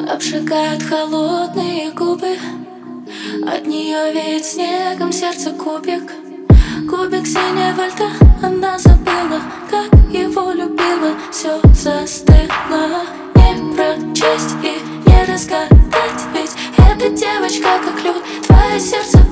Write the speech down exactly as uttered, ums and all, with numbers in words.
Обжигают холодные губы, от нее веет снегом сердце кубик. Кубик синего льда, она забыла, как его любила. Все застыло, не прочесть и не разгадать, ведь эта девочка как лед. Твое сердце